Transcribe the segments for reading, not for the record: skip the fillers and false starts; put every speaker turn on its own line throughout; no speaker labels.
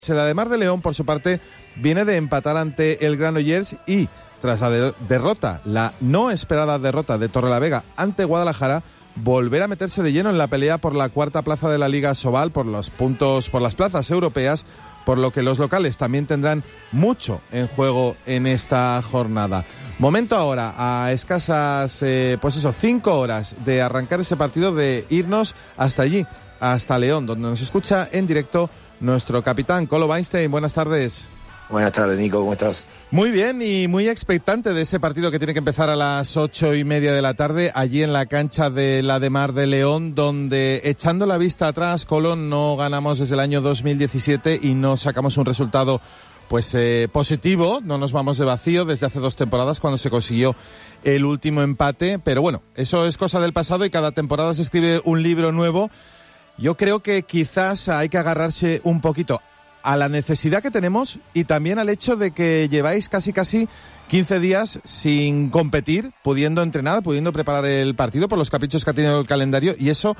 El Ademar de León, por su parte, viene de empatar ante el Granollers y, tras la derrota, la no esperada derrota de Torrelavega ante Guadalajara, volver a meterse de lleno en la pelea por la cuarta plaza de la Liga Sobal, por los puntos, por las plazas europeas, por lo que los locales también tendrán mucho en juego en esta jornada. Momento ahora, a escasas, 5 horas de arrancar ese partido, de irnos hasta allí, hasta León, donde nos escucha en directo nuestro capitán, Colo Weinstein. Buenas tardes.
Buenas tardes, Nico, ¿cómo estás?
Muy bien y muy expectante de ese partido que tiene que empezar a las 8:30 de la tarde, allí en la cancha del Ademar de León, donde, echando la vista atrás, Colo, no ganamos desde el año 2017 y no sacamos un resultado positivo, no nos vamos de vacío desde hace 2 temporadas cuando se consiguió el último empate, pero bueno, eso es cosa del pasado y cada temporada se escribe un libro nuevo. Yo creo que quizás hay que agarrarse un poquito a la necesidad que tenemos y también al hecho de que lleváis casi 15 días sin competir, pudiendo entrenar, pudiendo preparar el partido por los caprichos que ha tenido el calendario, y eso,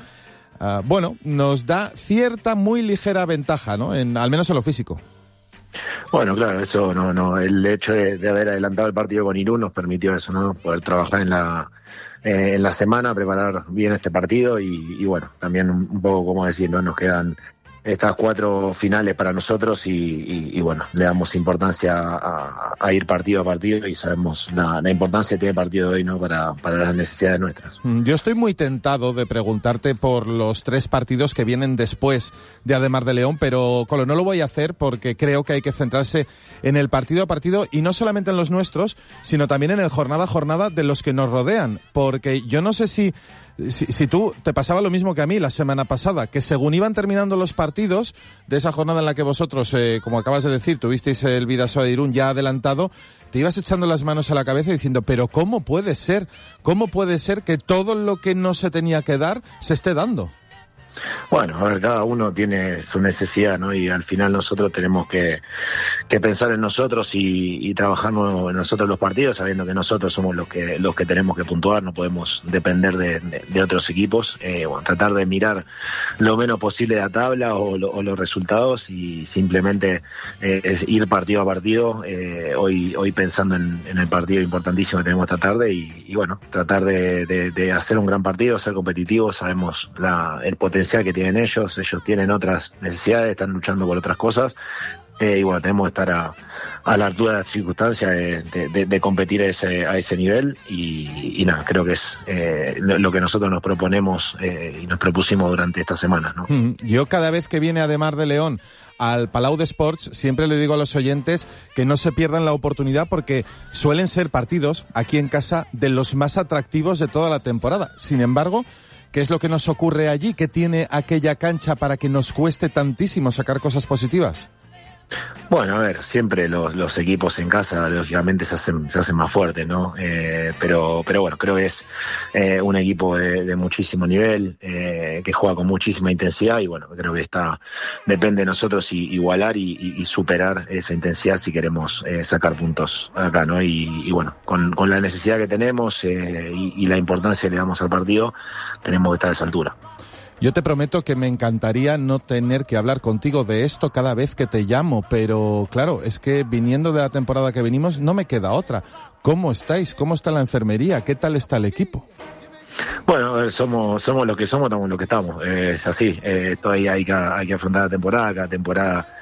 nos da cierta, muy ligera ventaja, ¿no? Al menos en lo físico.
Bueno, claro, eso no, el hecho de haber adelantado el partido con Irún nos permitió eso, ¿no? Poder trabajar en la semana, preparar bien este partido y bueno, también un poco, como decir, ¿no? Nos quedan estas 4 finales para nosotros y bueno, le damos importancia a ir partido a partido y sabemos la importancia que tiene el partido de hoy, ¿no? Para las necesidades nuestras.
Yo estoy muy tentado de preguntarte por los 3 partidos que vienen después de Ademar de León, pero Colo, no lo voy a hacer porque creo que hay que centrarse en el partido a partido y no solamente en los nuestros, sino también en el jornada a jornada de los que nos rodean, porque yo no sé si tú te pasaba lo mismo que a mí la semana pasada, que según iban terminando los partidos de esa jornada en la que vosotros, como acabas de decir, tuvisteis el Bidasoa de Irún ya adelantado, te ibas echando las manos a la cabeza diciendo, pero ¿cómo puede ser que todo lo que no se tenía que dar se esté dando?
Bueno, a ver, cada uno tiene su necesidad, ¿no? Y al final nosotros tenemos que pensar en nosotros y trabajar en nosotros los partidos, sabiendo que nosotros somos los que tenemos que puntuar, no podemos depender de otros equipos. Tratar de mirar lo menos posible la tabla o los resultados y simplemente es ir partido a partido, hoy pensando en el partido importantísimo que tenemos esta tarde y bueno, tratar de hacer un gran partido, ser competitivos. Sabemos el potencial que tienen ellos tienen otras necesidades, están luchando por otras cosas y bueno, tenemos que estar a la altura de las circunstancias de competir a ese nivel y nada, creo que es lo que nosotros nos proponemos y nos propusimos durante esta semana, ¿no?
Yo cada vez que viene Ademar de León al Palau de Sports siempre le digo a los oyentes que no se pierdan la oportunidad porque suelen ser partidos aquí en casa de los más atractivos de toda la temporada. Sin embargo, ¿qué es lo que nos ocurre allí? ¿Qué tiene aquella cancha para que nos cueste tantísimo sacar cosas positivas?
Bueno, a ver, siempre los equipos en casa lógicamente se hacen más fuertes, ¿no? Pero bueno, creo que es un equipo de muchísimo nivel, que juega con muchísima intensidad y bueno, creo que depende de nosotros igualar y superar esa intensidad si queremos sacar puntos acá, ¿no? Y bueno, con la necesidad que tenemos y la importancia que le damos al partido, tenemos que estar a esa altura.
Yo te prometo que me encantaría no tener que hablar contigo de esto cada vez que te llamo, pero claro, es que viniendo de la temporada que venimos no me queda otra. ¿Cómo estáis? ¿Cómo está la enfermería? ¿Qué tal está el equipo?
Bueno, a ver, somos lo que somos, estamos lo que estamos. Es así, todavía hay que afrontar la temporada, cada temporada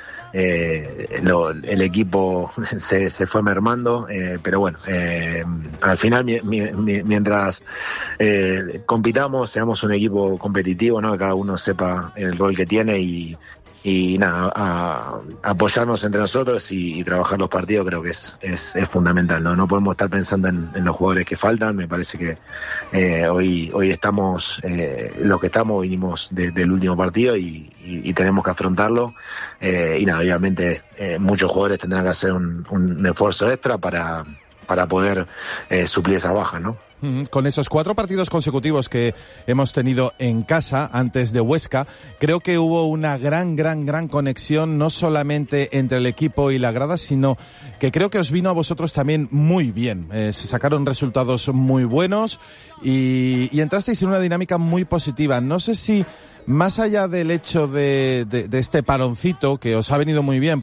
el equipo se fue mermando, pero bueno, al final mientras compitamos, seamos un equipo competitivo, ¿no? Que cada uno sepa el rol que tiene y nada, a apoyarnos entre nosotros y trabajar los partidos creo que es fundamental, ¿no? No podemos estar pensando en los jugadores que faltan. Me parece que hoy estamos los que estamos, vinimos del último partido y tenemos que afrontarlo y nada, obviamente muchos jugadores tendrán que hacer un esfuerzo extra para poder suplir esa baja, ¿no?
Con esos 4 partidos consecutivos que hemos tenido en casa antes de Huesca, creo que hubo una gran conexión, no solamente entre el equipo y la grada, sino que creo que os vino a vosotros también muy bien. Se sacaron resultados muy buenos y entrasteis en una dinámica muy positiva. No sé si Más allá del hecho de este paroncito, que os ha venido muy bien,